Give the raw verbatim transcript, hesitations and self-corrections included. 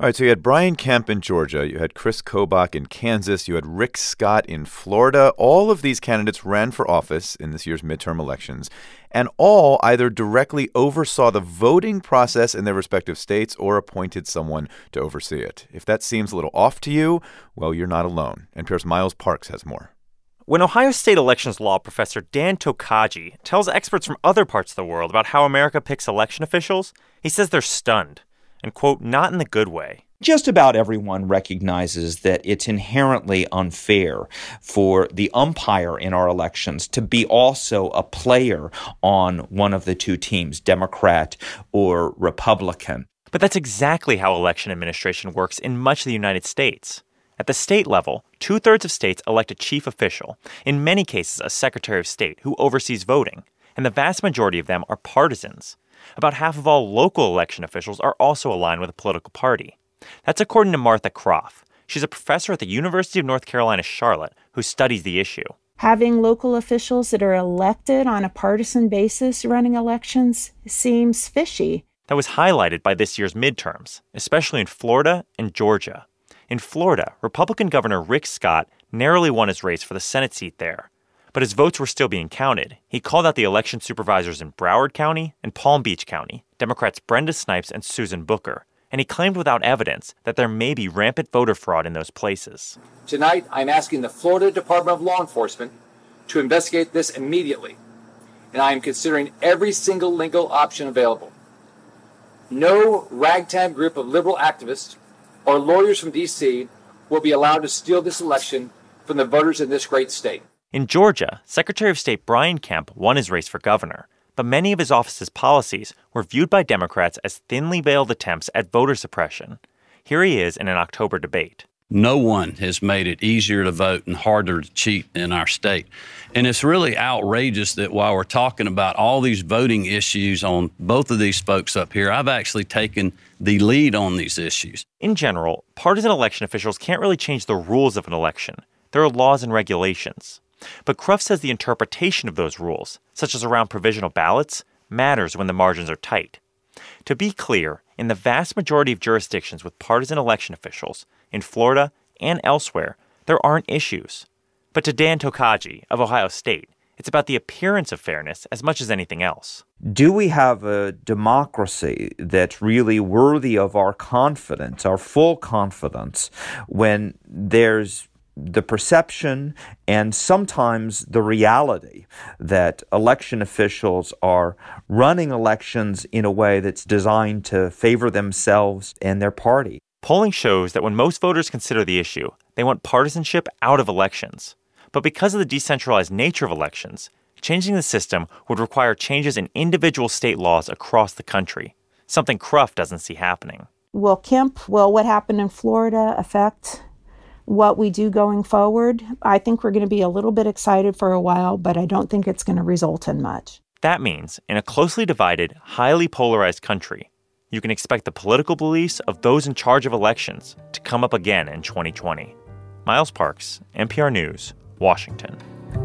All right, so you had Brian Kemp in Georgia, you had Chris Kobach in Kansas, you had Rick Scott in Florida. All of these candidates ran for office in this year's midterm elections, and all either directly oversaw the voting process in their respective states or appointed someone to oversee it. If that seems a little off to you, well, you're not alone. N P R's Miles Parks has more. When Ohio State elections law professor Dan Tokaji tells experts from other parts of the world about how America picks election officials, he says they're stunned. And, quote, not in the good way. Just about everyone recognizes that it's inherently unfair for the umpire in our elections to be also a player on one of the two teams, Democrat or Republican. But that's exactly how election administration works in much of the United States. At the state level, two-thirds of states elect a chief official, in many cases a secretary of state, who oversees voting, and the vast majority of them are partisans. About half of all local election officials are also aligned with a political party. That's according to Martha Croft. She's a professor at the University of North Carolina, Charlotte, who studies the issue. Having local officials that are elected on a partisan basis running elections seems fishy. That was highlighted by this year's midterms, especially in Florida and Georgia. In Florida, Republican Governor Rick Scott narrowly won his race for the Senate seat there. But his votes were still being counted. He called out the election supervisors in Broward County and Palm Beach County, Democrats Brenda Snipes and Susan Booker, and he claimed without evidence that there may be rampant voter fraud in those places. Tonight, I'm asking the Florida Department of Law Enforcement to investigate this immediately, and I am considering every single legal option available. No ragtag group of liberal activists or lawyers from D C will be allowed to steal this election from the voters in this great state. In Georgia, Secretary of State Brian Kemp won his race for governor, but many of his office's policies were viewed by Democrats as thinly veiled attempts at voter suppression. Here he is in an October debate. No one has made it easier to vote and harder to cheat in our state. And it's really outrageous that while we're talking about all these voting issues on both of these folks up here, I've actually taken the lead on these issues. In general, partisan election officials can't really change the rules of an election. There are laws and regulations. But Croft says the interpretation of those rules, such as around provisional ballots, matters when the margins are tight. To be clear, in the vast majority of jurisdictions with partisan election officials, in Florida and elsewhere, there aren't issues. But to Dan Tokaji of Ohio State, it's about the appearance of fairness as much as anything else. Do we have a democracy that's really worthy of our confidence, our full confidence, when there's the perception and sometimes the reality that election officials are running elections in a way that's designed to favor themselves and their party? Polling shows that when most voters consider the issue, they want partisanship out of elections. But because of the decentralized nature of elections, changing the system would require changes in individual state laws across the country, something Croft doesn't see happening. Will Kemp, will what happened in Florida affect what we do going forward? I think we're going to be a little bit excited for a while, but I don't think it's going to result in much. That means in a closely divided, highly polarized country, you can expect the political beliefs of those in charge of elections to come up again in twenty twenty. Miles Parks, N P R News, Washington.